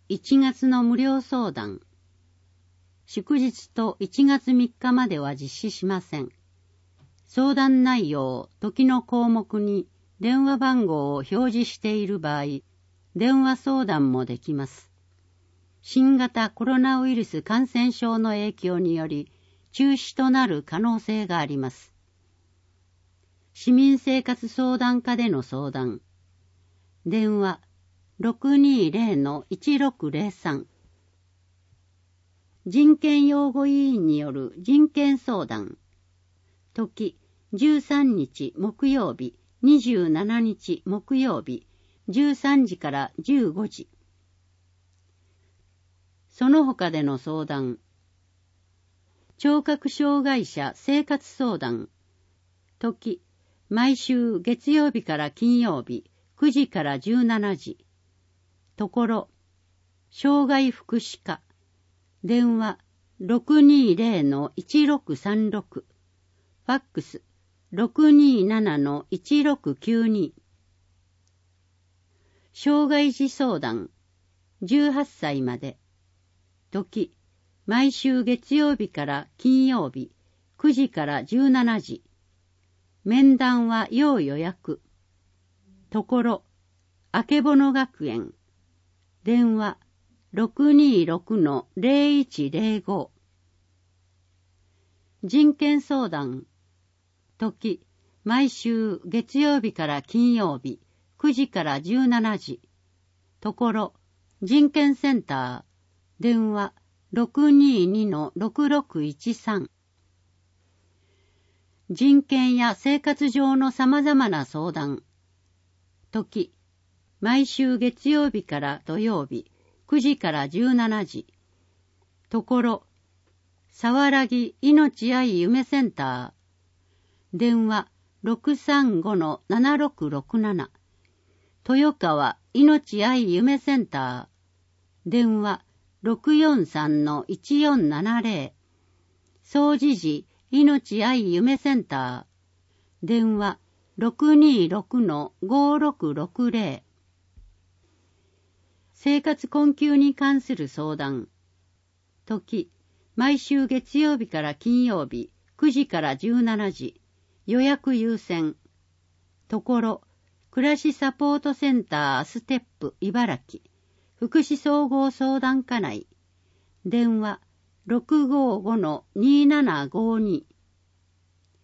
1月の無料相談。祝日と1月3日までは実施しません。相談内容、時の項目に電話番号を表示している場合、電話相談もできます。新型コロナウイルス感染症の影響により中止となる可能性があります。市民生活相談課での相談。電話 620-1603。人権擁護委員による人権相談。時13日木曜日、27日木曜日、13時から15時。その他での相談。聴覚障害者生活相談。時毎週月曜日から金曜日、9時から17時。ところ障害福祉課。電話 620-1636。ファックス 627-1692。障害児相談。18歳まで。時毎週月曜日から金曜日、9時から17時。面談は要予約。ところあけぼの学園。電話 626-0105。人権相談。時毎週月曜日から金曜日、9時から17時。ところ人権センター。電話 622-6613。人権や生活上の様々な相談。時毎週月曜日から土曜日、9時から17時。ところさわらぎ命愛夢センター。電話 635-7667。豊川命愛夢センター。電話 643-1470。総持寺命愛夢センター。電話 626-5660。生活困窮に関する相談。時毎週月曜日から金曜日、9時から17時。予約優先。ところ暮らしサポートセンターステップ茨城。福祉総合相談課内。電話 655-2752。